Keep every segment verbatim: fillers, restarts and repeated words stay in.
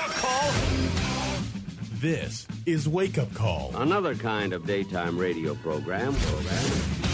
wake-up call. This is Wake Up Call. Another kind of daytime radio program. program.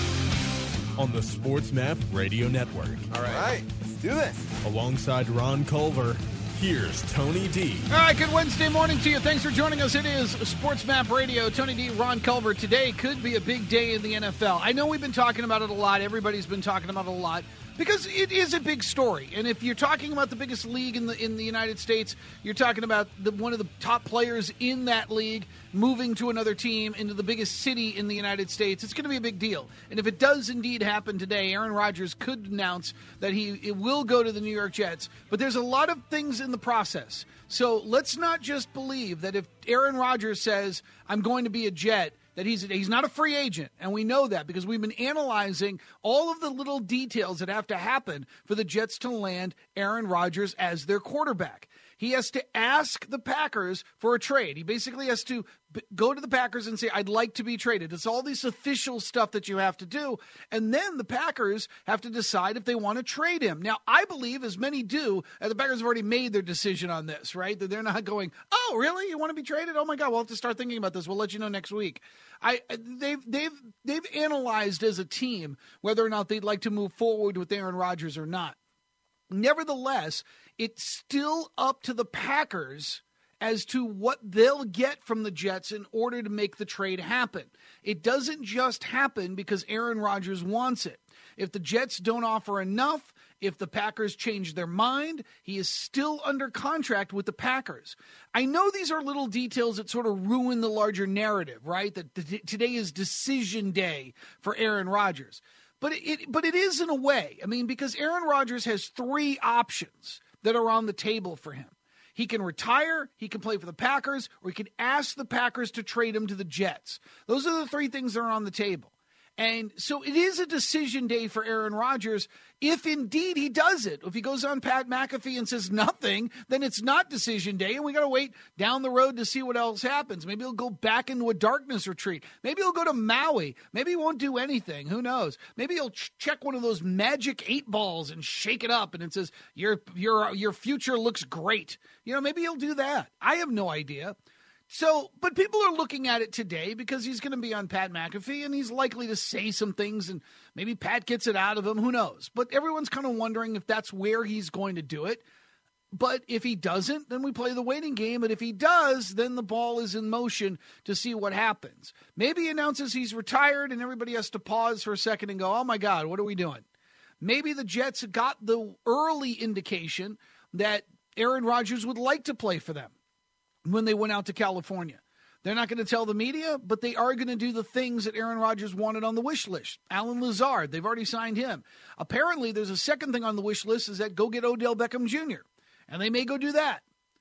On the Sports Map Radio Network. All right. All right. Let's do this. Alongside Ron Culver, here's Tony D. All right, good Wednesday morning to you. Thanks for joining us. It is Sports Map Radio. Tony D, Ron Culver. Today could be a big day in the N F L. I know we've been talking about it a lot. Everybody's been talking about it a lot. Because it is a big story, and if you're talking about the biggest league in the in the United States, you're talking about the, one of the top players in that league moving to another team into the biggest city in the United States. It's going to be a big deal. And if it does indeed happen today, Aaron Rodgers could announce that he it will go to the New York Jets. But there's a lot of things in the process. So let's not just believe that if Aaron Rodgers says, I'm going to be a Jet, that he's he's not a free agent, and we know that because we've been analyzing all of the little details that have to happen for the Jets to land Aaron Rodgers as their quarterback. He has to ask the Packers for a trade. He basically has to b- go to the Packers and say, I'd like to be traded. It's all this official stuff that you have to do, and then the Packers have to decide if they want to trade him. Now, I believe, as many do, and the Packers have already made their decision on this, right? That they're not going, oh, really? You want to be traded? Oh, my God, we'll have to start thinking about this. We'll let you know next week. I they've they've they've analyzed as a team whether or not they'd like to move forward with Aaron Rodgers or not. Nevertheless, it's still up to the Packers as to what they'll get from the Jets in order to make the trade happen. It doesn't just happen because Aaron Rodgers wants it. If the Jets don't offer enough, if the Packers change their mind, he is still under contract with the Packers. I know these are little details that sort of ruin the larger narrative, right? That t- today is decision day for Aaron Rodgers. But it, but it is in a way. I mean, because Aaron Rodgers has three options that are on the table for him. He can retire, he can play for the Packers, or he can ask the Packers to trade him to the Jets. Those are the three things that are on the table. And so it is a decision day for Aaron Rodgers if indeed he does it. If he goes on Pat McAfee and says nothing, then it's not decision day, and we got to wait down the road to see what else happens. Maybe he'll go back into a darkness retreat. Maybe he'll go to Maui. Maybe he won't do anything. Who knows? Maybe he'll ch- check one of those magic eight balls and shake it up, and it says, your, your, your future looks great. You know, maybe he'll do that. I have no idea. So, but people are looking at it today because he's going to be on Pat McAfee and he's likely to say some things and maybe Pat gets it out of him. Who knows? But everyone's kind of wondering if that's where he's going to do it. But if he doesn't, then we play the waiting game. And if he does, then the ball is in motion to see what happens. Maybe he announces he's retired and everybody has to pause for a second and go, oh my God, what are we doing? Maybe the Jets got the early indication that Aaron Rodgers would like to play for them when they went out to California. They're not going to tell the media, but they are going to do the things that Aaron Rodgers wanted on the wish list. Alan Lazard, they've already signed him. Apparently, there's a second thing on the wish list is that go get Odell Beckham Junior, and they may go do that.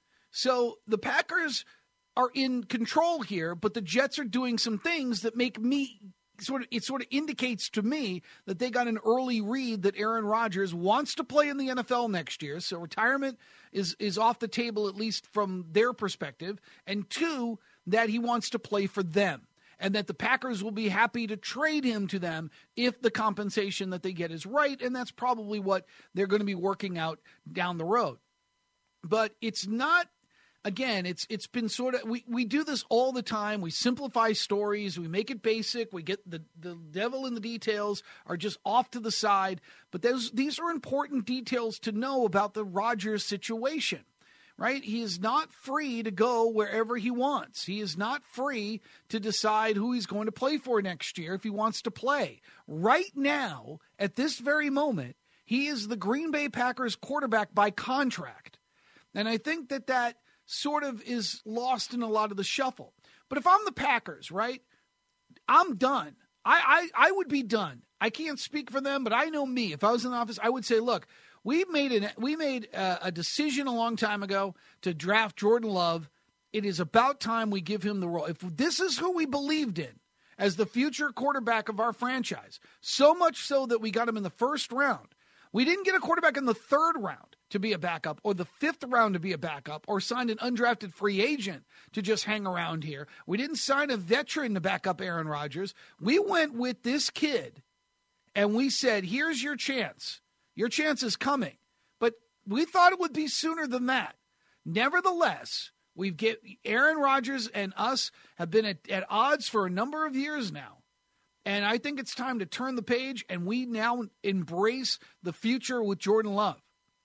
So the Packers are in control here, but the Jets are doing some things that make me sort of, it sort of indicates to me that they got an early read that Aaron Rodgers wants to play in the N F L next year. So retirement is, is off the table, at least from their perspective. And two, that he wants to play for them and that the Packers will be happy to trade him to them if the compensation that they get is right. And that's probably what they're going to be working out down the road. But it's not, Again, it's it's been sort of, we, we do this all the time. We simplify stories. We make it basic. We get the, the devil in the details are just off to the side. But those these are important details to know about the Rodgers situation, right? He is not free to go wherever he wants. He is not free to decide who he's going to play for next year if he wants to play. Right now, at this very moment, he is the Green Bay Packers quarterback by contract. And I think that that sort of is lost in a lot of the shuffle. But if I'm the Packers, right, I'm done. I, I, I would be done. I can't speak for them, but I know me. If I was in the office, I would say, look, we made an we made a, a decision a long time ago to draft Jordan Love. It is about time we give him the role. If this is who we believed in as the future quarterback of our franchise, so much so that we got him in the first round. We didn't get a quarterback in the third round to be a backup or the fifth round to be a backup or signed an undrafted free agent to just hang around here. We didn't sign a veteran to back up Aaron Rodgers. We went with this kid and we said, here's your chance. Your chance is coming. But we thought it would be sooner than that. Nevertheless, we've get Aaron Rodgers and us have been at, at odds for a number of years now. And I think it's time to turn the page, and we now embrace the future with Jordan Love.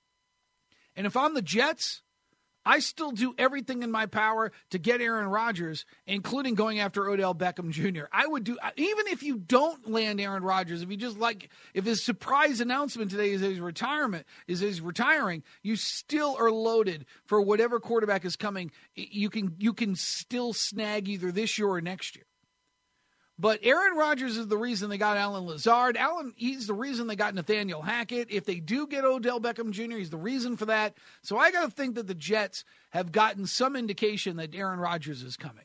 And if I'm the Jets, I still do everything in my power to get Aaron Rodgers, including going after Odell Beckham Junior I would do, even if you don't land Aaron Rodgers, if you just like, if his surprise announcement today is his retirement, is his retiring, you still are loaded for whatever quarterback is coming. You can, you can still snag either this year or next year. But Aaron Rodgers is the reason they got Allen Lazard. Allen, he's the reason they got Nathaniel Hackett. If they do get Odell Beckham Junior, he's the reason for that. So I got to think that the Jets have gotten some indication that Aaron Rodgers is coming.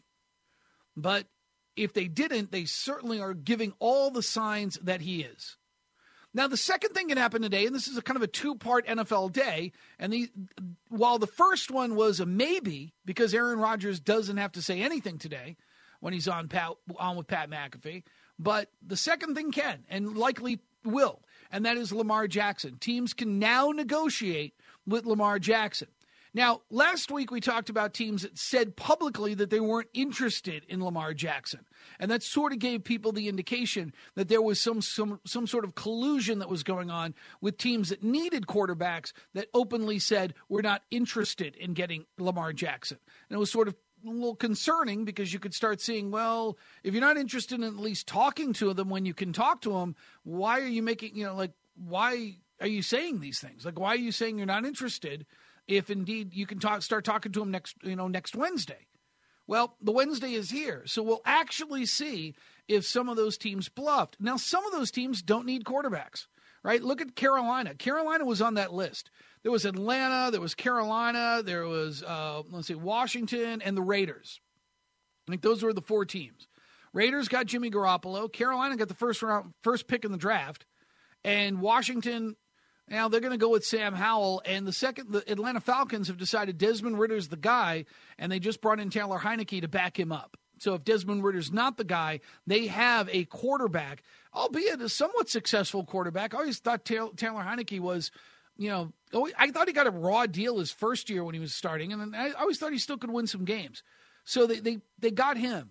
But if they didn't, they certainly are giving all the signs that he is. Now, the second thing that happened today, and this is a kind of a two-part N F L day, and the, while the first one was a maybe, because Aaron Rodgers doesn't have to say anything today, when he's on Pat, on with Pat McAfee. But the second thing can, and likely will, and that is Lamar Jackson. Teams can now negotiate with Lamar Jackson. Now, last week we talked about teams that said publicly that they weren't interested in Lamar Jackson. And that sort of gave people the indication that there was some some some sort of collusion that was going on with teams that needed quarterbacks that openly said, we're not interested in getting Lamar Jackson. And it was sort of a little concerning because you could start seeing, well, if you're not interested in at least talking to them when you can talk to them, why are you making, you know, like, why are you saying these things? Like, why are you saying you're not interested if indeed you can talk, start talking to them next, you know, next Wednesday? Well, the Wednesday is here, so we'll actually see if some of those teams bluffed. Now, some of those teams don't need quarterbacks, right? Look at Carolina. Carolina was on that list. There was Atlanta, there was Carolina, there was, uh, let's see, Washington, and the Raiders. I think those were the four teams. Raiders got Jimmy Garoppolo. Carolina got the first round, first pick in the draft. And Washington, now they're going to go with Sam Howell. And the second, the Atlanta Falcons have decided Desmond Ritter's the guy, and they just brought in Taylor Heineke to back him up. So if Desmond Ritter's not the guy, they have a quarterback, albeit a somewhat successful quarterback. I always thought Taylor Heineke was, you know, I thought he got a raw deal his first year when he was starting, and I always thought he still could win some games. So they, they, they got him.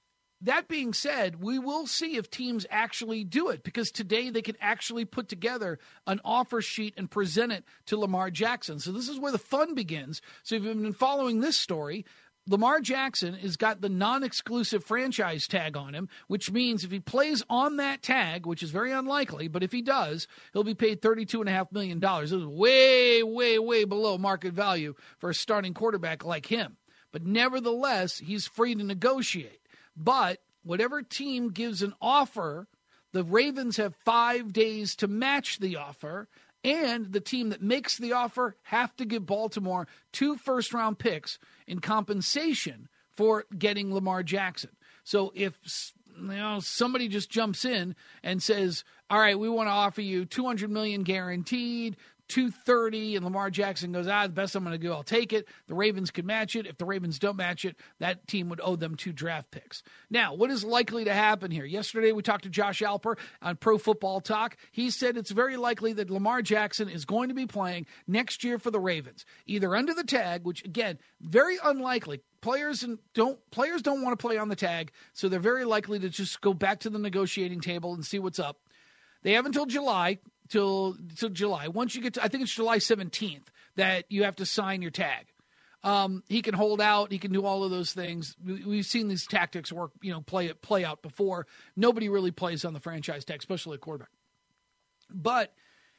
That being said, we will see if teams actually do it, because today they can actually put together an offer sheet and present it to Lamar Jackson. So this is where the fun begins. So if you've been following this story, Lamar Jackson has got the non-exclusive franchise tag on him, which means if he plays on that tag, which is very unlikely, but if he does, he'll be paid thirty-two point five million dollars. This is way, way, way below market value for a starting quarterback like him. But nevertheless, he's free to negotiate. But whatever team gives an offer, the Ravens have five days to match the offer, and the team that makes the offer have to give Baltimore two first-round picks in compensation for getting Lamar Jackson. So if, you know, somebody just jumps in and says, all right, we want to offer you two hundred million dollars guaranteed, two thirty, and Lamar Jackson goes, ah, the best I'm going to do, I'll take it. The Ravens could match it. If the Ravens don't match it, that team would owe them two draft picks. Now, what is likely to happen here? Yesterday, we talked to Josh Alper on Pro Football Talk. He said it's very likely that Lamar Jackson is going to be playing next year for the Ravens, either under the tag, which, again, very unlikely. Players and don't players don't want to play on the tag, so they're very likely to just go back to the negotiating table and see what's up. They have until July. Till, till July. Once you get to, I think it's July seventeenth that you have to sign your tag. Um, he can hold out. He can do all of those things. We, we've seen these tactics work, you know, play it, play out before. Nobody really plays on the franchise tag, especially a quarterback. But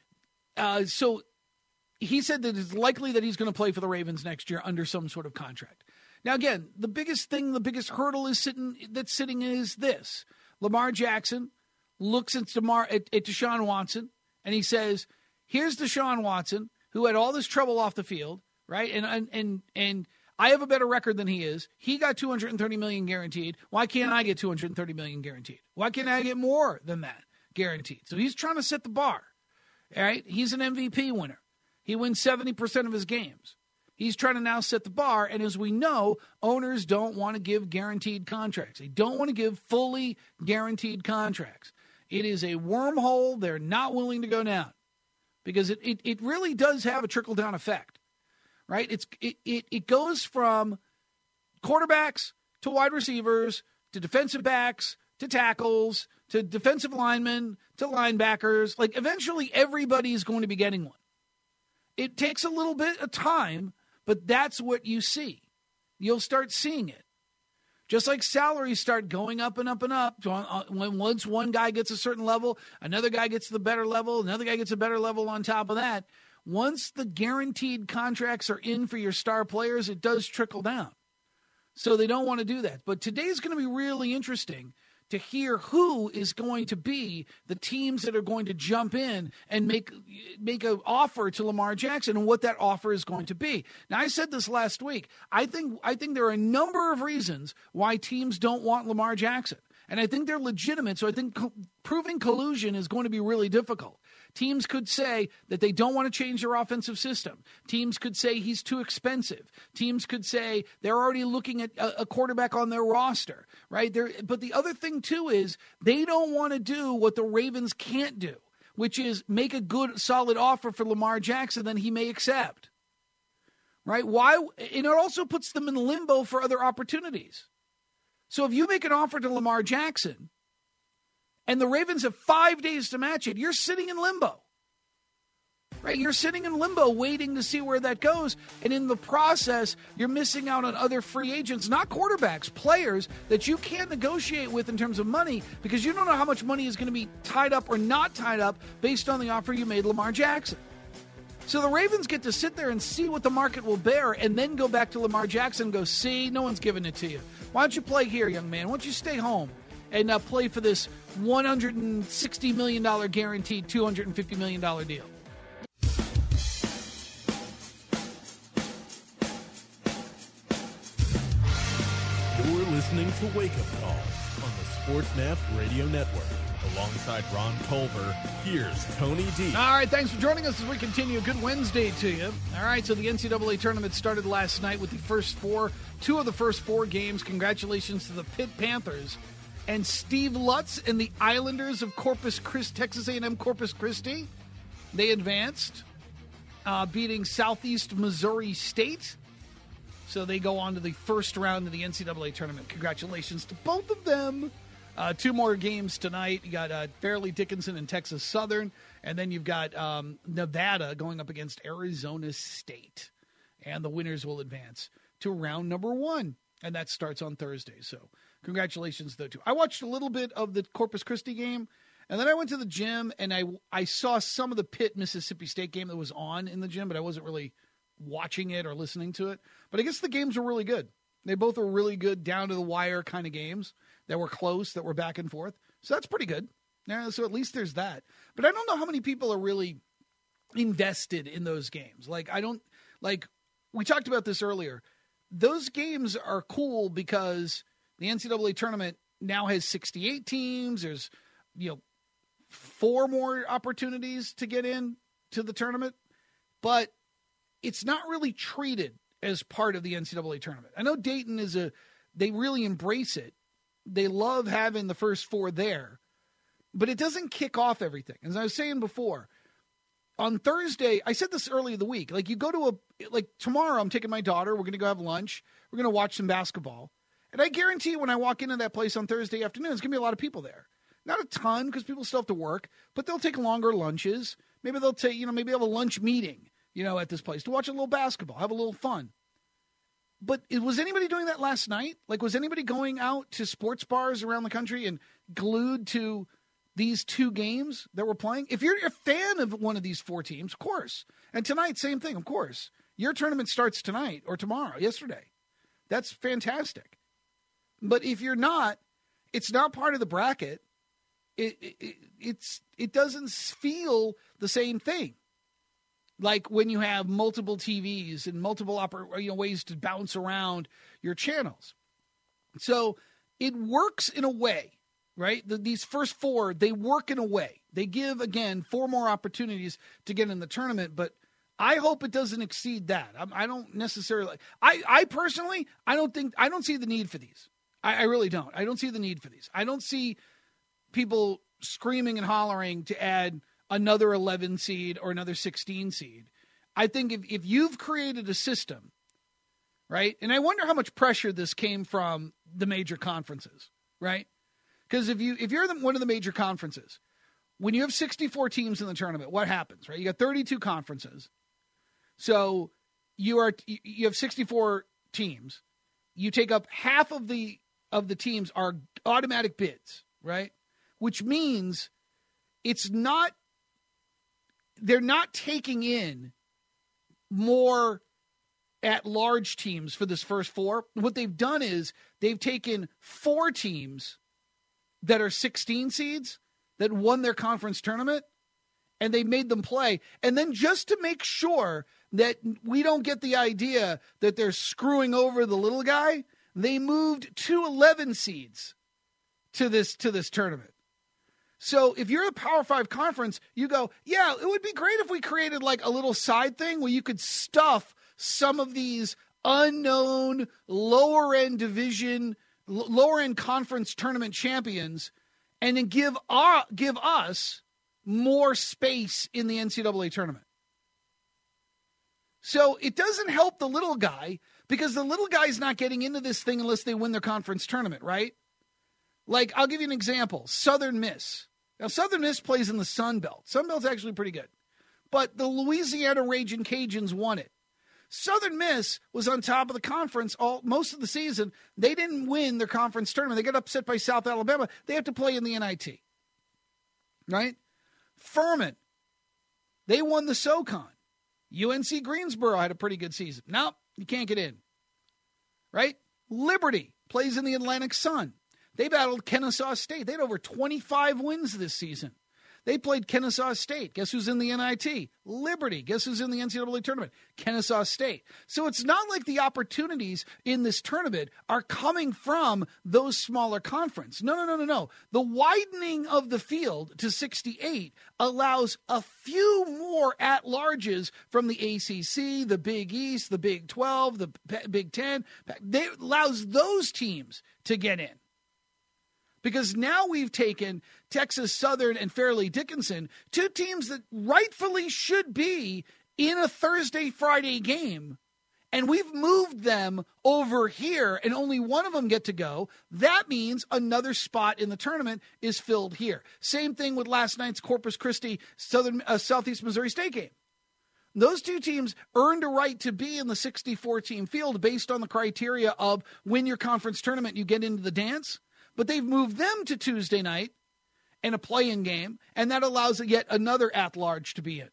uh, so he said that it's likely that he's going to play for the Ravens next year under some sort of contract. Now, again, the biggest thing, the biggest hurdle is sitting that's sitting is this: Lamar Jackson looks at DeMar at, at Deshaun Watson. And he says, here's Deshaun Watson, who had all this trouble off the field, right? And and and, and I have a better record than he is. He got two hundred thirty million dollars guaranteed. Why can't I get two hundred thirty million dollars guaranteed? Why can't I get more than that guaranteed? So he's trying to set the bar, all right? He's an M V P winner. He wins seventy percent of his games. He's trying to now set the bar, and as we know, owners don't want to give guaranteed contracts. They don't want to give fully guaranteed contracts. It is a wormhole they're not willing to go down because it, it, it really does have a trickle-down effect, right? It's it it, it goes from quarterbacks to wide receivers to defensive backs to tackles to defensive linemen to linebackers. Like, eventually everybody is going to be getting one. It takes a little bit of time, but that's what you see. You'll start seeing it. Just like salaries start going up and up and up. When once one guy gets a certain level, another guy gets the better level, another guy gets a better level on top of that. Once the guaranteed contracts are in for your star players, it does trickle down. So they don't want to do that. But today's going to be really interesting to hear who is going to be the teams that are going to jump in and make make an offer to Lamar Jackson and what that offer is going to be. Now, I said this last week. I think I think there are a number of reasons why teams don't want Lamar Jackson. And I think they're legitimate, so I think co- proving collusion is going to be really difficult. Teams could say that they don't want to change their offensive system. Teams could say he's too expensive. Teams could say they're already looking at a, a quarterback on their roster, right? They're, but the other thing, too, is they don't want to do what the Ravens can't do, which is make a good, solid offer for Lamar Jackson that he may accept, right? Why? And it also puts them in limbo for other opportunities. So if you make an offer to Lamar Jackson and the Ravens have five days to match it, you're sitting in limbo, right? You're sitting in limbo waiting to see where that goes. And in the process, you're missing out on other free agents, not quarterbacks, players that you can't negotiate with in terms of money because you don't know how much money is going to be tied up or not tied up based on the offer you made Lamar Jackson. So the Ravens get to sit there and see what the market will bear and then go back to Lamar Jackson and go, see, no one's giving it to you. Why don't you play here, young man? Why don't you stay home and uh, play for this one hundred sixty million dollars guaranteed two hundred fifty million dollars deal? You're listening to Wake Up Call on the Sports Map Radio Network. Alongside Ron Culver, here's Tony D. All right, thanks for joining us as we continue. Good Wednesday to you. All right, so the N C double A tournament started last night with the first four, two of the first four games. Congratulations to the Pitt Panthers and Steve Lutz and the Islanders of Corpus Christi, Texas A and M Corpus Christi. They advanced, uh, beating Southeast Missouri State. So they go on to the first round of the N C double A tournament. Congratulations to both of them. Uh, two more games tonight. You got uh, Fairleigh Dickinson and Texas Southern, and then you've got um, Nevada going up against Arizona State. And the winners will advance to round number one, and that starts on Thursday. So congratulations, though, too. I watched a little bit of the Corpus Christi game, and then I went to the gym, and I, I saw some of the Pitt Mississippi State game that was on in the gym, but I wasn't really watching it or listening to it. But I guess the games were really good. They both were really good, down-to-the-wire kind of games that were close, that were back and forth. So that's pretty good. Yeah, so at least there's that. But I don't know how many people are really invested in those games. Like, I don't, like, we talked about this earlier. Those games are cool because the N C double A tournament now has sixty-eight teams. There's, you know, four more opportunities to get in to the tournament. But it's not really treated as part of the N C double A tournament. I know Dayton is a, they really embrace it. They love having the first four there, but it doesn't kick off everything. As I was saying before, on Thursday, I said this early in the week, like you go to a, like tomorrow I'm taking my daughter, we're going to go have lunch, we're going to watch some basketball. And I guarantee you when I walk into that place on Thursday afternoon, there's going to be a lot of people there. Not a ton because people still have to work, but they'll take longer lunches. Maybe they'll take, you know, maybe have a lunch meeting, you know, at this place to watch a little basketball, have a little fun. But was anybody doing that last night? Like, was anybody going out to sports bars around the country and glued to these two games that we're playing? If you're a fan of one of these four teams, of course. And tonight, same thing, of course. Your tournament starts tonight or tomorrow, yesterday. That's fantastic. But if you're not, it's not part of the bracket. It, it, it's, it doesn't feel the same thing. Like when you have multiple T Vs and multiple oper- you know, ways to bounce around your channels. So it works in a way, right? The, these first four, they work in a way. They give, again, four more opportunities to get in the tournament, but I hope it doesn't exceed that. I, I don't necessarily – I I personally, I don't think – I don't see the need for these. I, I really don't. I don't see the need for these. I don't see people screaming and hollering to add – another eleven seed or another sixteen seed. I think if, if you've created a system, right, and I wonder how much pressure this came from the major conferences, right? Because if, you, if you're the, one of the major conferences, when you have sixty-four teams in the tournament, what happens, right? You got thirty-two conferences. So you are you have sixty-four teams. You take up half of the of the teams are automatic bids, right? Which means it's not they're not taking in more at-large teams for this first four. What they've done is they've taken four teams that are sixteen seeds that won their conference tournament, and they made them play. And then just to make sure that we don't get the idea that they're screwing over the little guy, they moved two eleven seeds to this to this tournament. So if you're a Power Five conference, you go, yeah, it would be great if we created like a little side thing where you could stuff some of these unknown lower-end division, lower-end conference tournament champions and then give our, give us more space in the N C double A tournament. So it doesn't help the little guy because the little guy's not getting into this thing unless they win their conference tournament, right? Like, I'll give you an example. Southern Miss. Now, Southern Miss plays in the Sun Belt. Sun Belt's actually pretty good. But the Louisiana Ragin' Cajuns won it. Southern Miss was on top of the conference all most of the season. They didn't win their conference tournament. They got upset by South Alabama. They have to play in the N I T. Right? Furman. They won the SoCon. U N C Greensboro had a pretty good season. Nope, you can't get in. Right? Liberty plays in the Atlantic Sun. They battled Kennesaw State. They had over twenty-five wins this season. They played Kennesaw State. Guess who's in the N I T? Liberty. Guess who's in the N C double A tournament? Kennesaw State. So it's not like the opportunities in this tournament are coming from those smaller conferences. No, no, no, no, no. The widening of the field to sixty-eight allows a few more at-larges from the A C C, the Big East, the Big twelve, the Big Ten. It allows those teams to get in. Because now we've taken Texas Southern and Fairleigh Dickinson, two teams that rightfully should be in a Thursday-Friday game, and we've moved them over here, and only one of them get to go. That means another spot in the tournament is filled here. Same thing with last night's Corpus Christi Southern uh, Southeast Missouri State game. Those two teams earned a right to be in the sixty-four team field based on the criteria of win your conference tournament, you get into the dance. But they've moved them to Tuesday night and a play-in game, and that allows yet another at-large to be in.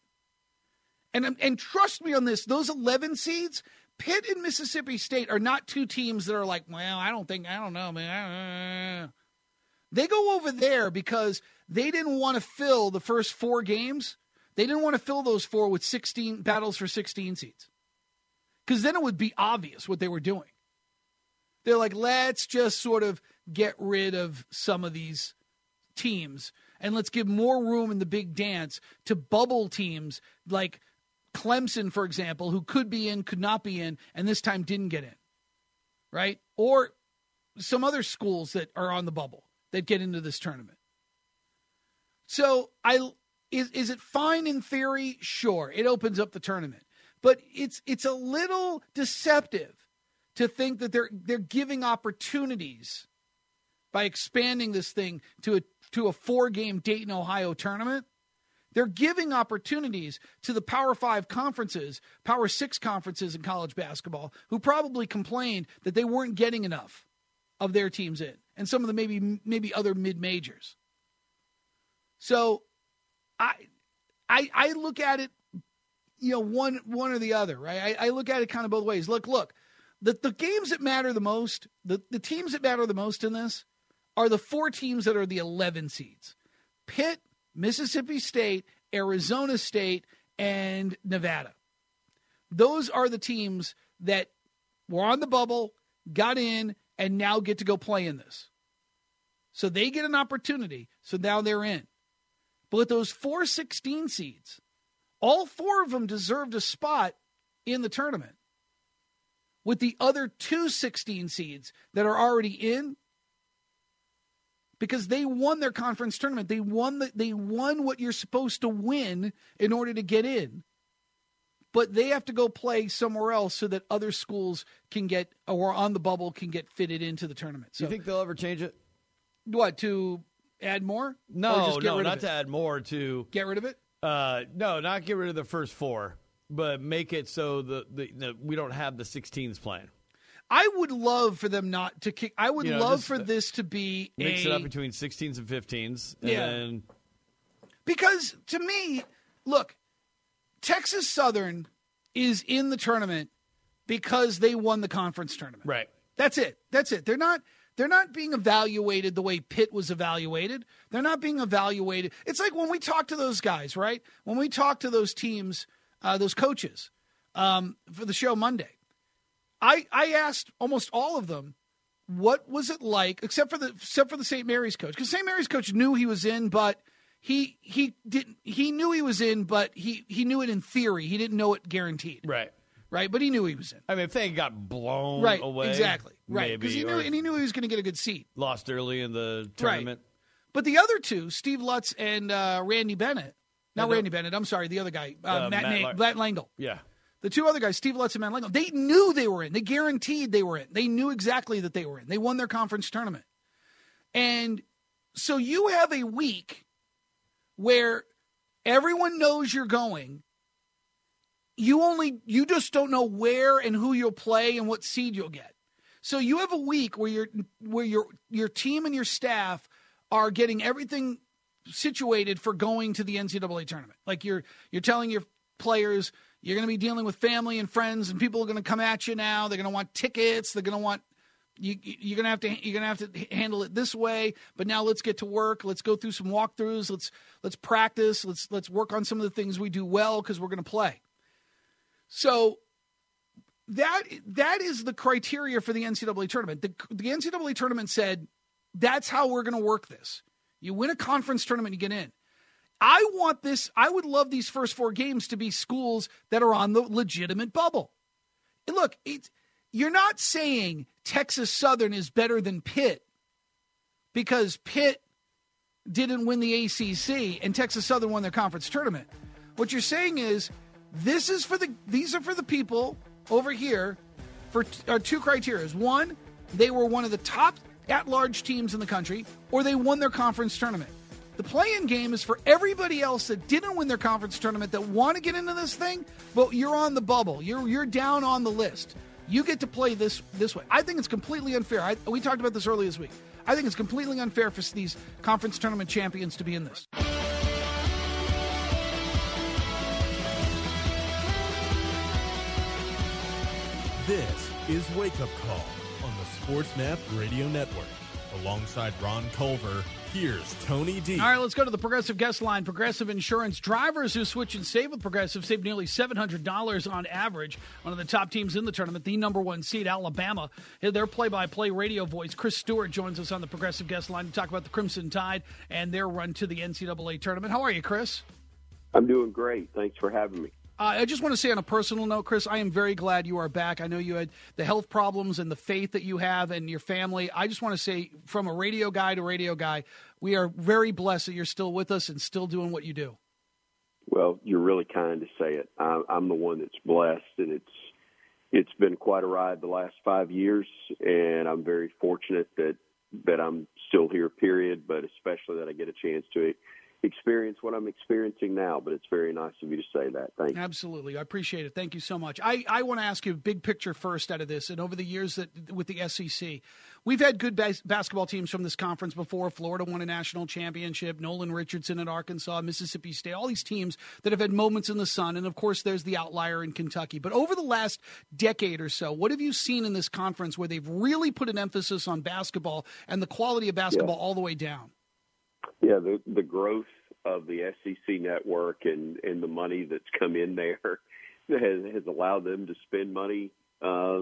And, and trust me on this, those eleven seeds, Pitt and Mississippi State are not two teams that are like, well, I don't think, I don't know, man. They go over there because they didn't want to fill the first four games. They didn't want to fill those four with sixteen battles for sixteen seeds. Because then it would be obvious what they were doing. They're like, let's just sort of get rid of some of these teams and let's give more room in the big dance to bubble teams like Clemson, for example, who could be in, could not be in, and this time didn't get in, right? Or some other schools that are on the bubble that get into this tournament. So I is, is it fine in theory? Sure. It opens up the tournament. But it's it's a little deceptive to think that they're they're giving opportunities by expanding this thing to a to a four-game Dayton, Ohio tournament. They're giving opportunities to the Power Five conferences, Power Six conferences in college basketball, who probably complained that they weren't getting enough of their teams in, and some of the maybe maybe other mid-majors. So, I I I look at it, you know, one one or the other, right? I, I look at it kind of both ways. Look, look. The, the games that matter the most, the, the teams that matter the most in this are the four teams that are the eleven seeds. Pitt, Mississippi State, Arizona State, and Nevada. Those are the teams that were on the bubble, got in, and now get to go play in this. So they get an opportunity, so now they're in. But with those four sixteen seeds, all four of them deserved a spot in the tournament. With the other two sixteen seeds that are already in, because they won their conference tournament. They won the, they won what you're supposed to win in order to get in. but they have to go play somewhere else so that other schools can get, or on the bubble, can get fitted into the tournament. So, do you think they'll ever change it? What, to add more? Or No, just get no, rid of not it? to add more. To Get rid of it? uh, no, not get rid of the first four, but make it so the, the, the we don't have the sixteens playing. I would love for them not to kick. I would You know, love just for this to be Mix a, it up between sixteens and fifteens. And Yeah. then, because to me, look, Texas Southern is in the tournament because they won the conference tournament. right. That's it. That's it. They're not they're not being evaluated the way Pitt was evaluated. They're not being evaluated. It's like when we talk to those guys, right? When we talk to those teams, uh, those coaches um, for the show Monday, I I asked almost all of them, what was it like, except for the except for the Saint Mary's coach, because Saint Mary's coach knew he was in, but he he didn't he knew he was in, but he he knew it in theory. He didn't know it guaranteed. Right. Right, but he knew he was in. I mean, if they got blown Right, away. exactly. Right, maybe, because he knew, or and he knew he was going to get a good seat. lost early in the tournament. But the other two, Steve Lutz and uh, Randy Bennett, not Yeah, Randy Bennett, I'm sorry, the other guy, uh, Uh, Matt, Matt Na- Lang- Matt Langle. Yeah. The two other guys, Steve Lutz and Matt Langle, they knew they were in. They guaranteed they were in. They knew exactly that they were in. They won their conference tournament. And so you have a week where everyone knows you're going. You only you just don't know where and who you'll play and what seed you'll get. So you have a week where your where your your team and your staff are getting everything situated for going to the N C double A tournament. Like you're you're telling your players you're going to be dealing with family and friends, and people are going to come at you now. They're going to want tickets. They're going to want you. You're going to have to you're going to have to handle it this way. But now let's get to work. Let's go through some walkthroughs. Let's let's practice. Let's let's work on some of the things we do well because we're going to play. So that that is the criteria for the N C double A tournament. The, the N C double A tournament said that's how we're going to work this. You win a conference tournament, you get in. I want this. I would love these first four games to be schools that are on the legitimate bubble. And look, it's, you're not saying Texas Southern is better than Pitt because Pitt didn't win the A C C and Texas Southern won their conference tournament. What you're saying is this is for the these are for the people over here for t- uh, two criteria. One, they were one of the top at-large teams in the country, or they won their conference tournament. The play-in game is for everybody else that didn't win their conference tournament that want to get into this thing, but you're on the bubble. You're you're down on the list. You get to play this this way. I think it's completely unfair. I, we talked about this earlier this week. I think it's completely unfair for these conference tournament champions to be in this. This is Wake Up Call on the SportsMap Radio Network. Alongside Ron Culver, here's Tony D. All right, let's go to the Progressive guest line. Progressive Insurance drivers who switch and save with Progressive save nearly seven hundred dollars on average. One of the top teams in the tournament, the number one seed, Alabama. Their play-by-play radio voice, Chris Stewart, joins us on the Progressive guest line to talk about the Crimson Tide and their run to the N C double A tournament. How are you, Chris? I'm doing great. Thanks for having me. Uh, I just want to say on a personal note, Chris, I am very glad you are back. I know you had the health problems and the faith that you have and your family. I just want to say from a radio guy to radio guy, we are very blessed that you're still with us and still doing what you do. Well, you're really kind to say it. I, I'm the one that's blessed, and it's it's been quite a ride the last five years, and I'm very fortunate that, that I'm still here, period, but especially that I get a chance to experience what I'm experiencing now, but it's very nice of you to say that. Thank you. Absolutely. I appreciate it. Thank you so much. I, I want to ask you a big picture first out of this. And over the years that with the S E C, we've had good bas- basketball teams from this conference before. Florida won a national championship. Nolan Richardson at Arkansas, Mississippi State, all these teams that have had moments in the sun. And, of course, there's the outlier in Kentucky. But over the last decade or so, what have you seen in this conference where they've really put an emphasis on basketball and the quality of basketball yeah. all the way down? Yeah, the, the growth of the S E C network and, and the money that's come in there has, has allowed them to spend money uh,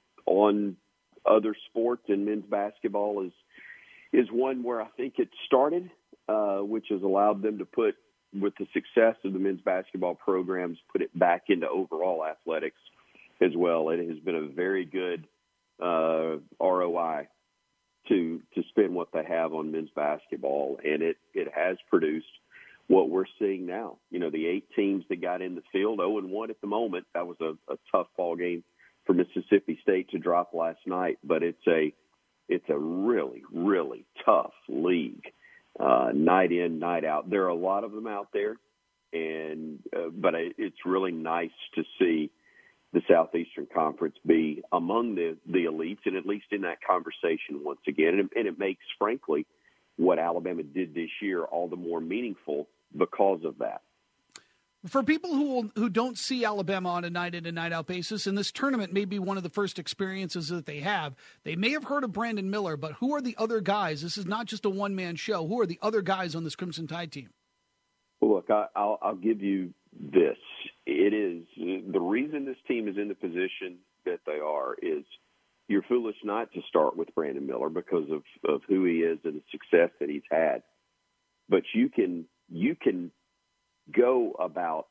on other sports, and men's basketball is is one where I think it started, uh, which has allowed them to put, with the success of the men's basketball programs, put it back into overall athletics as well. It has been a very good uh, R O I to to spend what they have on men's basketball, and it, it has produced what we're seeing now. You know, the eight teams that got in the field, oh and one at the moment. That was a, a tough ball game for Mississippi State to drop last night, but it's a it's a really, really tough league, uh, night in, night out. There are a lot of them out there, and uh, but it's really nice to see the Southeastern Conference be among the, the elites, and at least in that conversation once again. And, and it makes, frankly, what Alabama did this year all the more meaningful because of that. For people who will, who don't see Alabama on a night-in and night-out basis, and this tournament may be one of the first experiences that they have, they may have heard of Brandon Miller, but who are the other guys? This is not just a one-man show. Who are the other guys on this Crimson Tide team? Well, look, I, I'll, I'll give you this. It is the reason this team is in the position that they are is you're foolish not to start with Brandon Miller because of, of who he is and the success that he's had. But you can you can go about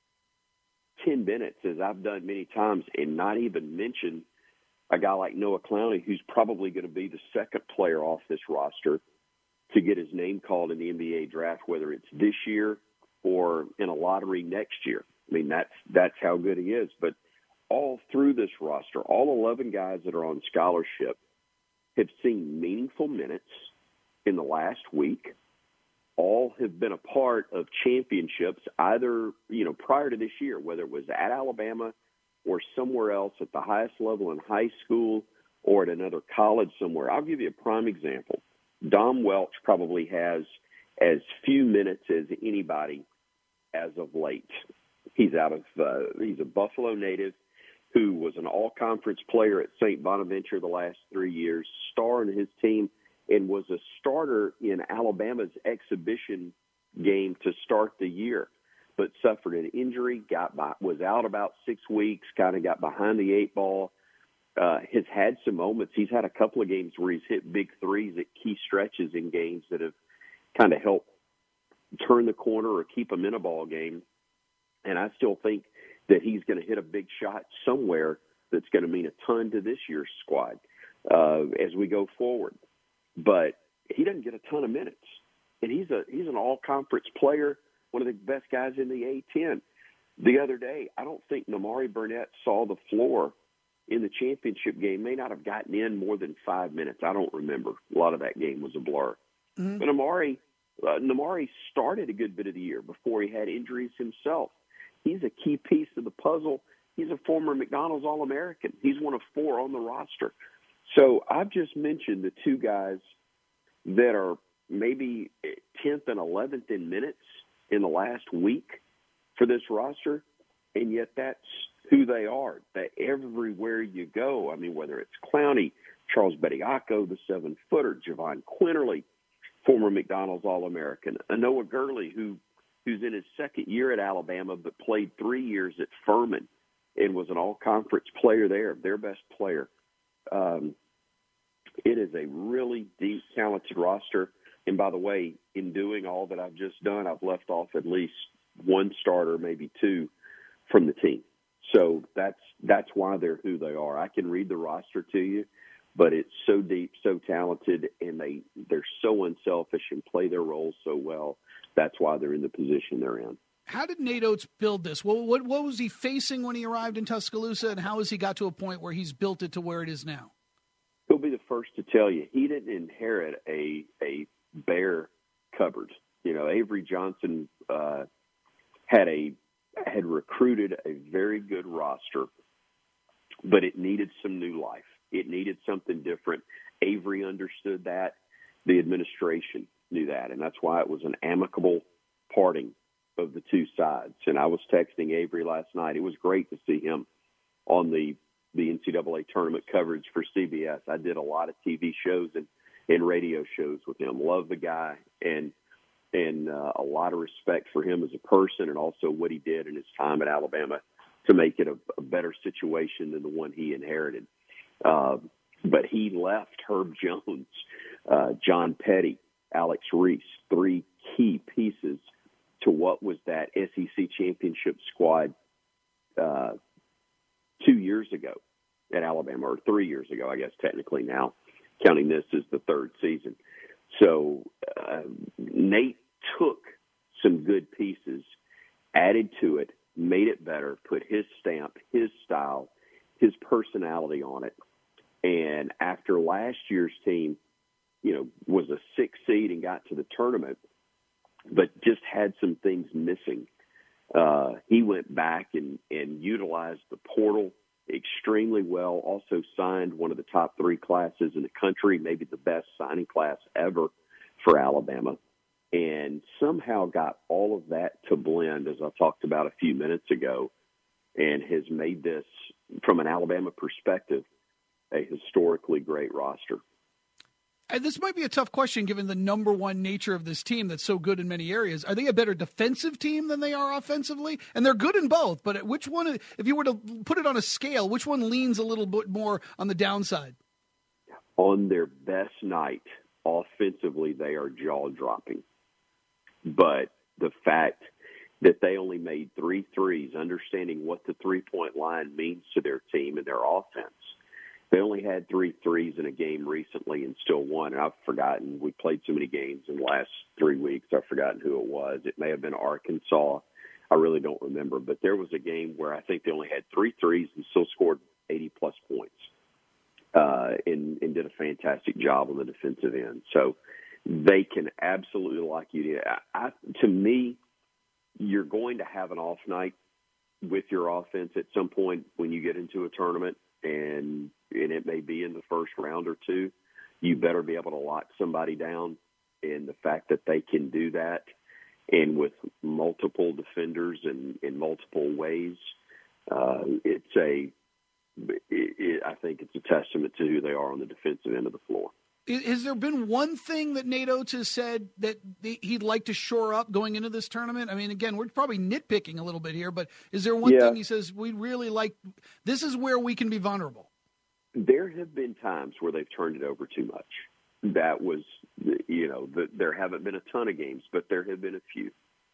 ten minutes, as I've done many times, and not even mention a guy like Noah Clowney, who's probably going to be the second player off this roster to get his name called in the N B A draft, whether it's this year or in a lottery next year. I mean, that's that's how good he is. But all through this roster, all eleven guys that are on scholarship have seen meaningful minutes in the last week. All have been a part of championships, either, you know, prior to this year, whether it was at Alabama or somewhere else at the highest level in high school or at another college somewhere. I'll give you a prime example. Dom Welch probably has as few minutes as anybody as of late. He's out of uh, he's a Buffalo native who was an all-conference player at Saint Bonaventure the last three years, star in his team, and was a starter in Alabama's exhibition game to start the year, but suffered an injury, got by, was out about six weeks, kind of got behind the eight ball. Uh, has had some moments. He's had a couple of games where he's hit big threes at key stretches in games that have kind of helped turn the corner or keep him in a ball game. And I still think that he's going to hit a big shot somewhere that's going to mean a ton to this year's squad uh, as we go forward. But he doesn't get a ton of minutes. And he's a he's an all-conference player, one of the best guys in the A ten. The other day, I don't think Namari Burnett saw the floor in the championship game, may not have gotten in more than five minutes. I don't remember. A lot of that game was a blur. Mm-hmm. But Namari, uh, Namari started a good bit of the year before he had injuries himself. He's a key piece of the puzzle. He's a former McDonald's All-American. He's one of four on the roster. So I've just mentioned the two guys that are maybe tenth and eleventh in minutes in the last week for this roster, and yet that's who they are. That everywhere you go, I mean, whether it's Clowney, Charles Bediako, the seven-footer, Javon Quinterly, former McDonald's All-American, Noah Gurley, who who's in his second year at Alabama but played three years at Furman and was an all-conference player there, their best player. Um, it is a really deep, talented roster. And by the way, in doing all that I've just done, I've left off at least one starter, maybe two, from the team. So that's that's why they're who they are. I can read the roster to you, but it's so deep, so talented, and they, they're so unselfish and play their roles so well. That's why they're in the position they're in. How did Nate Oates build this? What, what, what was he facing when he arrived in Tuscaloosa, and how has he got to a point where he's built it to where it is now? He'll be the first to tell you. He didn't inherit a a bare cupboard. You know, Avery Johnson uh, had a had recruited a very good roster, but it needed some new life. It needed something different. Avery understood that. The administration knew that, and that's why it was an amicable parting of the two sides. And I was texting Avery last night. It was great to see him on the, the N C double A tournament coverage for C B S. I did a lot of T V shows and, and radio shows with him. Love the guy, and and uh, a lot of respect for him as a person and also what he did in his time at Alabama to make it a, a better situation than the one he inherited. Uh, but he left Herb Jones, uh, John Petty, Alex Reese, three key pieces to what was that S E C championship squad uh, two years ago at Alabama, or three years ago, I guess, technically now, counting this as the third season. So uh, Nate took some good pieces, added to it, made it better, put his stamp, his style, his personality on it. And after last year's team, you know, was a six seed and got to the tournament, but just had some things missing. Uh, he went back and, and utilized the portal extremely well, also signed one of the top three classes in the country, maybe the best signing class ever for Alabama, and somehow got all of that to blend, as I talked about a few minutes ago, and has made this, from an Alabama perspective, a historically great roster. And this might be a tough question given the number one nature of this team that's so good in many areas. Are they a better defensive team than they are offensively? And they're good in both, but which one, if you were to put it on a scale, which one leans a little bit more on the downside? On their best night, offensively, they are jaw-dropping. But the fact that they only made three threes, understanding what the three-point line means to their team and their offense, they only had three threes in a game recently and still won. And I've forgotten. We played so many games in the last three weeks. I've forgotten who it was. It may have been Arkansas. I really don't remember. But there was a game where I think they only had three threes and still scored eighty-plus points uh, and, and did a fantastic job on the defensive end. So they can absolutely, like you did. I, I, to me, you're going to have an off night with your offense at some point when you get into a tournament. And and it may be in the first round or two. You better be able to lock somebody down. And the fact that they can do that, and with multiple defenders and in multiple ways, uh, it's a. It, it, I think it's a testament to who they are on the defensive end of the floor. Has there been one thing that Nate Oates has said that he'd like to shore up going into this tournament? I mean, again, we're probably nitpicking a little bit here, but is there one yeah. thing he says we really like? This is where we can be vulnerable. There have been times where they've turned it over too much. That was, you know, the, there haven't been a ton of games, but there have been a few.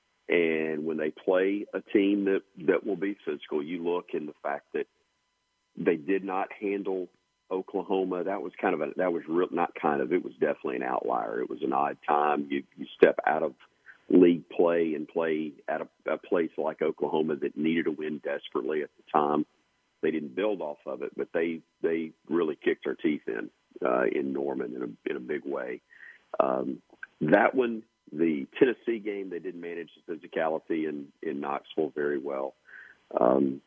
And when they play a team that, that will be physical, you look in the fact that they did not handle Oklahoma. That was kind of a, that was real, not kind of, it was definitely an outlier. It was an odd time. You, you step out of league play and play at a, a place like Oklahoma that needed a win desperately at the time. They didn't build off of it, but they, they really kicked our teeth in, uh, in Norman in a, in a big way. Um, that one, the Tennessee game, they didn't manage the physicality in, in Knoxville very well. Um,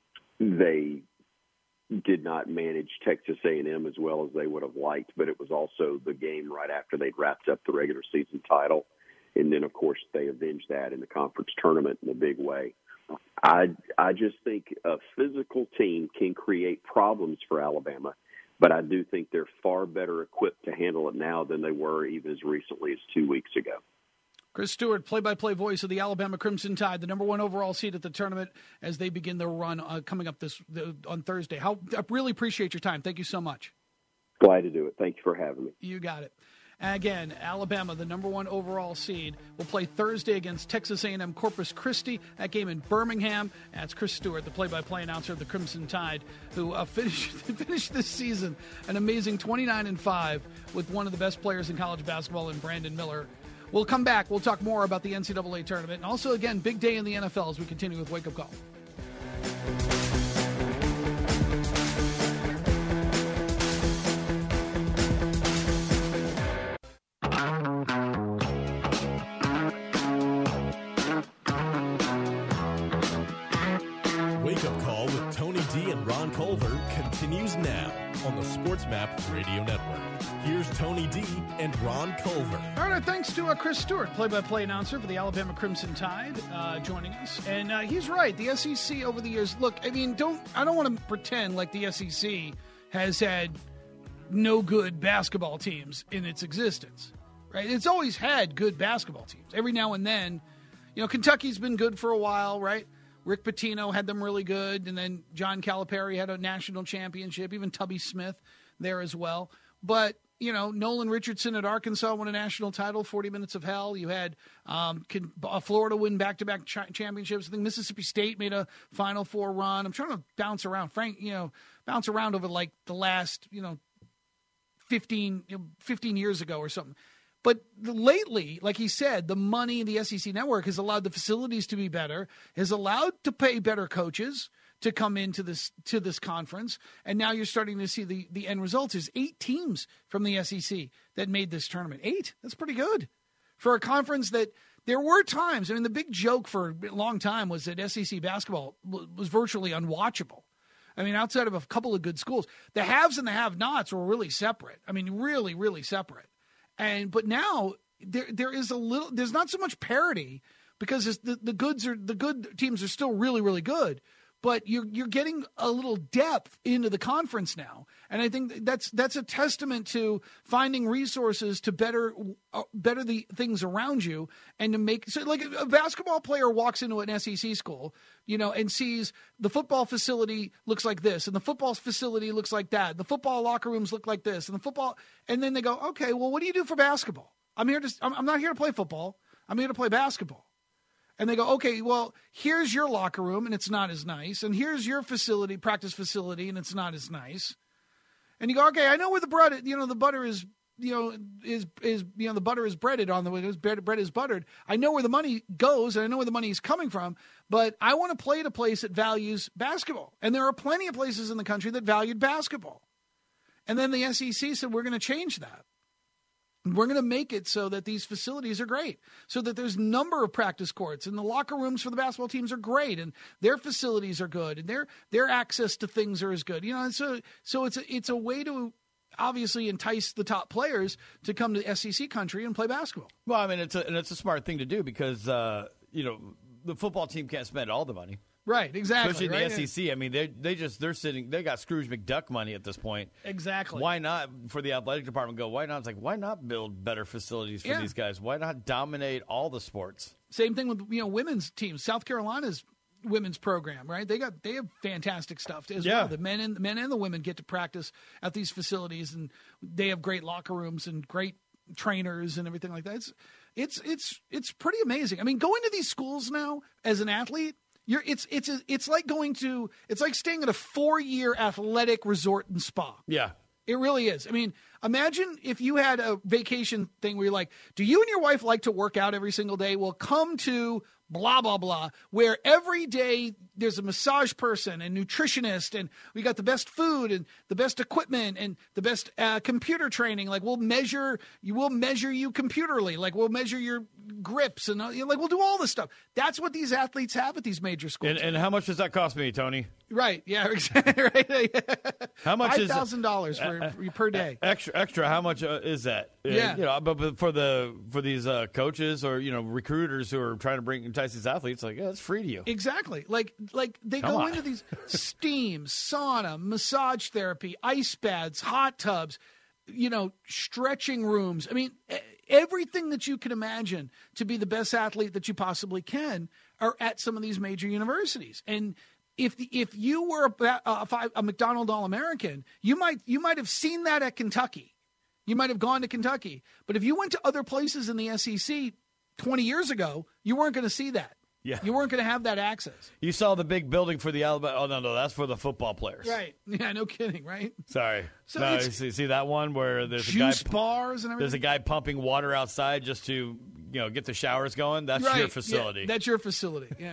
they did not manage Texas A and M as well as they would have liked, but it was also the game right after they'd wrapped up the regular season title. And then, of course, they avenged that in the conference tournament in a big way. I I just think a physical team can create problems for Alabama, but I do think they're far better equipped to handle it now than they were even as recently as two weeks ago. Chris Stewart, play-by-play voice of the Alabama Crimson Tide, the number one overall seed at the tournament as they begin their run uh, coming up this the, on Thursday. How I really appreciate your time. Thank you so much. Glad to do it. Thank you for having me. You got it. And again, Alabama, the number one overall seed, will play Thursday against Texas A and M Corpus Christi. That game in Birmingham. That's Chris Stewart, the play-by-play announcer of the Crimson Tide, who uh, finished finished this season an amazing twenty-nine and five with one of the best players in college basketball in Brandon Miller. We'll come back. We'll talk more about the N C double A tournament. And also, again, big day in the N F L as we continue with Wake Up Call. Wake Up Call with Tony D and Ron Culver continues now on the SportsMap Radio Network. Here's Tony D and Ron Culver. All right, thanks to uh, Chris Stewart, play-by-play announcer for the Alabama Crimson Tide, uh, joining us. And uh, he's right. The S E C over the years, look, I mean, don't I don't want to pretend like the S E C has had no good basketball teams in its existence, right? It's always had good basketball teams. Every now and then, you know, Kentucky's been good for a while, right? Rick Pitino had them really good, and then John Calipari had a national championship, even Tubby Smith there as well. But, you know, Nolan Richardson at Arkansas won a national title, forty minutes of hell. You had um, Florida win back-to-back ch- championships. I think Mississippi State made a Final Four run. I'm trying to bounce around. Frank, you know, bounce around over like the last, you know, fifteen, fifteen years ago or something. But lately, like he said, the money in the S E C network has allowed the facilities to be better, has allowed to pay better coaches to come into this to this conference, and now you're starting to see the, the end results. There's eight teams from the S E C that made this tournament. Eight? That's pretty good. For a conference that there were times, I mean, the big joke for a long time was that S E C basketball was virtually unwatchable. I mean, outside of a couple of good schools, the haves and the have-nots were really separate. I mean, really, really separate. And but now there there is a little. There's not so much parity because the the goods are the good teams are still really, really good. But you're you're getting a little depth into the conference now, and I think that's that's a testament to finding resources to better uh, better the things around you, and to make so like a basketball player walks into an S E C school, you know, and sees the football facility looks like this, and the football facility looks like that, the football locker rooms look like this, and the football, and then they go, okay, well, what do you do for basketball? I'm here to I'm, I'm not here to play football. I'm here to play basketball. And they go, okay, well, here's your locker room, and it's not as nice. And here's your facility, practice facility, and it's not as nice. And you go, okay, I know where the bread, you know, the butter is, you know, is is you know, the butter is breaded on the way. Bread, bread is buttered. I know where the money goes, and I know where the money is coming from. But I want to play at a place that values basketball, and there are plenty of places in the country that valued basketball. And then the S E C said, we're going to change that. We're going to make it so that these facilities are great, so that there's number of practice courts, and the locker rooms for the basketball teams are great, and their facilities are good, and their their access to things are as good. You know, and so so it's a, it's a way to obviously entice the top players to come to S E C country and play basketball. Well, I mean, it's a, and it's a smart thing to do because uh, you know the football team can't spend all the money. Right, exactly. Especially in right? the S E C. I mean, they they just they're sitting. They got Scrooge McDuck money at this point. Exactly. Why not for the athletic department? Go. Why not? It's like why not build better facilities for Yeah. these guys? Why not dominate all the sports? Same thing with you know women's teams. South Carolina's women's program, right? They got they have fantastic stuff as Yeah. well. The men and the men and the women get to practice at these facilities, and they have great locker rooms and great trainers and everything like that. It's it's it's it's pretty amazing. I mean, going to these schools now as an athlete. You're, it's it's it's like going to it's like staying at a four-year athletic resort and spa. Yeah, it really is. I mean, imagine if you had a vacation thing where you're like, do you and your wife like to work out every single day? Well, come to blah, blah, blah, where every day there's a massage person and nutritionist, and we got the best food and the best equipment and the best uh, computer training. Like we'll measure you, will measure you computerly. Like we'll measure your grips and uh, you know, like we'll do all this stuff. That's what these athletes have at these major schools. and, and how much does that cost me, Tony? Right. Yeah. Exactly. Right. How much Five is thousand dollars for uh, for per day? Extra, extra. How much uh, is that? Uh, Yeah. you know, but, but for the for these uh, coaches or you know recruiters who are trying to bring entice these athletes, like yeah, it's free to you. Exactly. Like like they Come go on. into these steam, sauna, massage therapy, ice baths, hot tubs, you know, stretching rooms. I mean, e- everything that you can imagine to be the best athlete that you possibly can are at some of these major universities. And if the, if you were a, ba- a, five, a McDonald All-American, you might you might have seen that at Kentucky. You might have gone to Kentucky. But if you went to other places in the S E C twenty years ago, you weren't going to see that. Yeah. You weren't going to have that access. You saw the big building for the Alabama. Oh no, no, that's for the football players. Right. Yeah, no kidding, right? Sorry. So no, it's- you see, see that one where there's a guy Juice bars and everything. there's a guy pumping water outside just to you know get the showers going. That's Right, your facility. yeah, that's your facility, yeah. Yeah,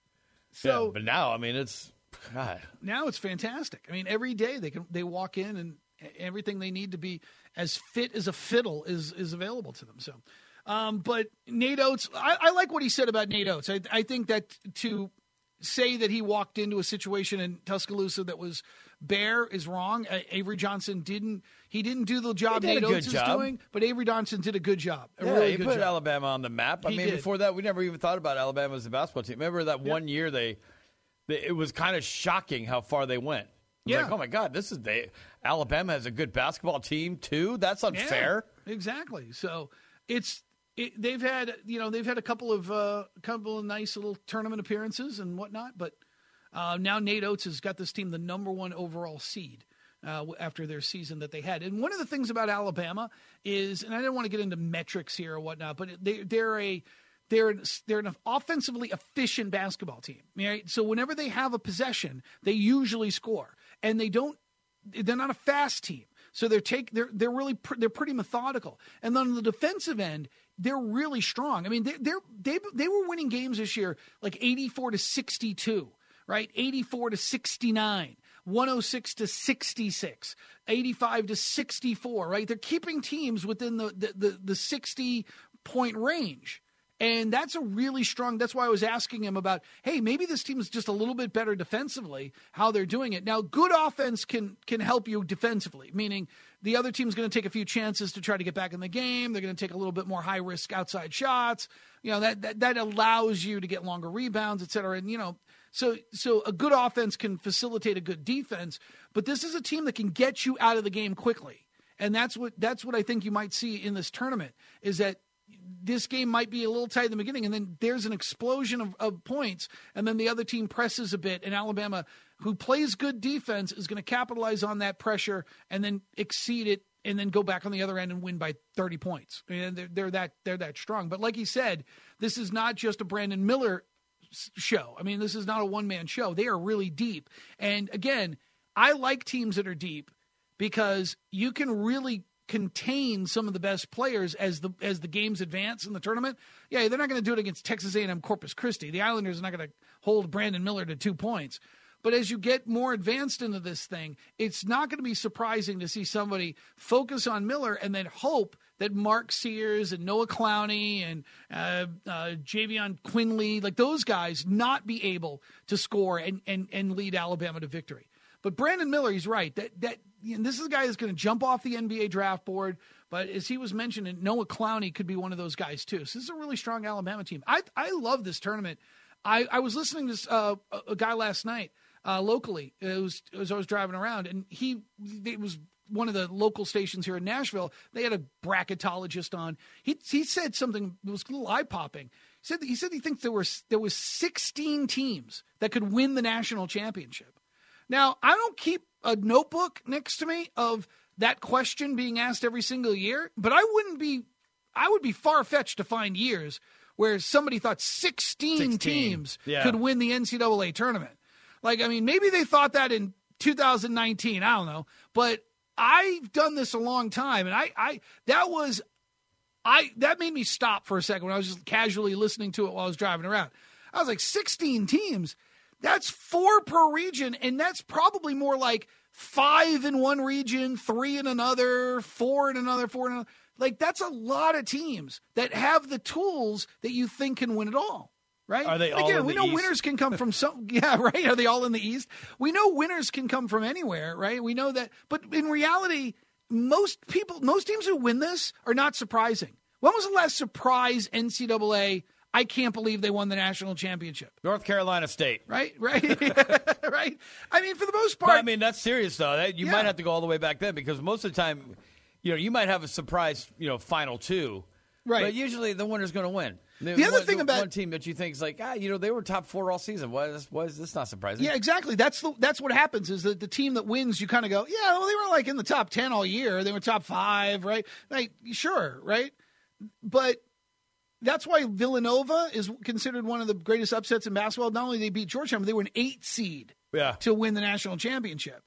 So but now, I mean, it's God. now it's fantastic. I mean, every day they can they walk in and everything they need to be as fit as a fiddle is is available to them. So, um, but Nate Oates, I, I like what he said about Nate Oates. I, I think that to say that he walked into a situation in Tuscaloosa that was bare is wrong. Uh, Avery Johnson didn't. He didn't do the job He did Nate a good Oates is job. doing, but Avery Johnson did a good job. A Yeah, really he good put job. Alabama on the map. I He mean, did. before that, we never even thought about Alabama as a basketball team. Remember that one year they, they, it was kind of shocking how far they went. It was Yeah. like, oh my God, this is they. Alabama has a good basketball team too. That's unfair. Yeah, exactly. So it's it, they've had you know they've had a couple of uh, couple of nice little tournament appearances and whatnot, but uh, now Nate Oates has got this team the number one overall seed uh, after their season that they had. And one of the things about Alabama is, and I didn't want to get into metrics here or whatnot, but they they're a They're they're an offensively efficient basketball team. Right? So whenever they have a possession, they usually score, and they don't. They're not a fast team. So they're take they're they're really pr- they're pretty methodical. And then on the defensive end, they're really strong. I mean, they they're, they they were winning games this year like eighty-four to sixty-two, right? eighty-four to sixty-nine. one oh six to sixty-six, eighty-five to sixty-four, right? They're keeping teams within the, the, the, the sixty-point range. And that's a really strong – that's why I was asking him about, hey, maybe this team is just a little bit better defensively, how they're doing it. Now, good offense can can help you defensively, meaning the other team's going to take a few chances to try to get back in the game. They're going to take a little bit more high-risk outside shots. You know, that, that, that allows you to get longer rebounds, et cetera. And, you know – So so a good offense can facilitate a good defense, but this is a team that can get you out of the game quickly. And that's what that's what I think you might see in this tournament, is that this game might be a little tight in the beginning, and then there's an explosion of, of points, and then the other team presses a bit, and Alabama, who plays good defense, is going to capitalize on that pressure and then exceed it and then go back on the other end and win by thirty points. And they're, they're that they're that strong. But like he said, this is not just a Brandon Miller show. I mean, this is not a one-man show. They are really deep. And again, I like teams that are deep because you can really contain some of the best players as the as the games advance in the tournament. Yeah, they're not going to do it against Texas A and M Corpus Christi. The Islanders are not going to hold Brandon Miller to two points. But as you get more advanced into this thing, it's not going to be surprising to see somebody focus on Miller and then hope that Mark Sears and Noah Clowney and uh, uh, Javion Quinley, like those guys, not be able to score and, and, and lead Alabama to victory. But Brandon Miller, he's right. That that you know, this is a guy that's going to jump off the N B A draft board. But as he was mentioning, Noah Clowney could be one of those guys too. So this is a really strong Alabama team. I I love this tournament. I, I was listening to this, uh, a guy last night uh, locally. It was as I was driving around, and he it was one of the local stations here in Nashville. They had a bracketologist on. He he said something that was a little eye popping. He said he said he thinks there were there was sixteen teams that could win the national championship. Now, I don't keep a notebook next to me of that question being asked every single year, but I wouldn't be, I would be far-fetched to find years where somebody thought sixteen, sixteen. teams yeah. could win the N C double A tournament. Like, I mean, maybe they thought that in two thousand nineteen, I don't know, but I've done this a long time, and I, I that was, I that made me stop for a second when I was just casually listening to it while I was driving around. I was like, sixteen teams? That's four per region, and that's probably more like five in one region, three in another, four in another, four in another. Like, that's a lot of teams that have the tools that you think can win it all, right? Are they all Again, in we the know East? winners can come from some – yeah, right? Are they all in the East? We know winners can come from anywhere, right? We know that. But in reality, most people – most teams who win this are not surprising. When was the last surprise N C double A – I can't believe they won the national championship? North Carolina State. Right, right, right. I mean, for the most part. But, I mean, that's serious, though. That, you yeah. might have to go all the way back then because most of the time, you know, you might have a surprise, you know, final two. Right. But usually the winner's going to win. The, the other one, thing the about one team that you think is like, ah, you know, they were top four all season. Why is, why is this not surprising? Yeah, exactly. That's the that's what happens is that the team that wins, you kind of go, yeah, well, they were like in the top ten all year. They were top five, right? Like, sure, right? But that's why Villanova is considered one of the greatest upsets in basketball. Not only did they beat Georgetown, but they were an eight seed yeah. to win the national championship.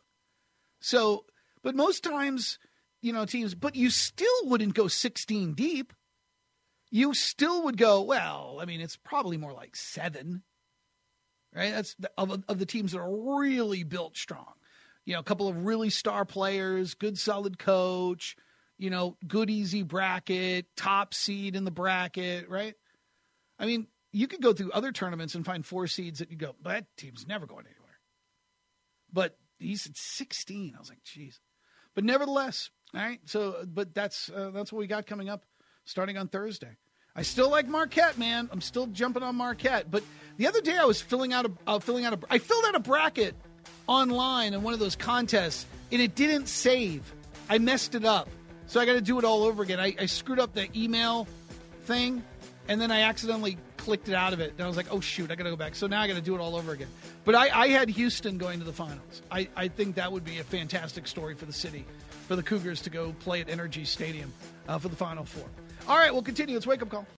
So, but most times, you know, teams, but you still wouldn't go sixteen deep. You still would go, well, I mean, it's probably more like seven, right? That's the, of, of the teams that are really built strong. You know, a couple of really star players, good solid coach, you know, good, easy bracket, top seed in the bracket, right? I mean, you could go through other tournaments and find four seeds that you go, that team's never going anywhere. But he said sixteen. I was like, geez. But nevertheless, all right, so, but that's uh, that's what we got coming up starting on Thursday. I still like Marquette, man. I'm still jumping on Marquette. But the other day I was filling out a, uh, filling out a, I filled out a bracket online in one of those contests, and it didn't save. I messed it up. So I got to do it all over again. I, I screwed up the email thing, and then I accidentally clicked it out of it. And I was like, oh, shoot, I got to go back. So now I got to do it all over again. But I, I had Houston going to the finals. I, I think that would be a fantastic story for the city, for the Cougars to go play at Energy Stadium uh, for the Final Four. All right, we'll continue. It's Wake Up Call.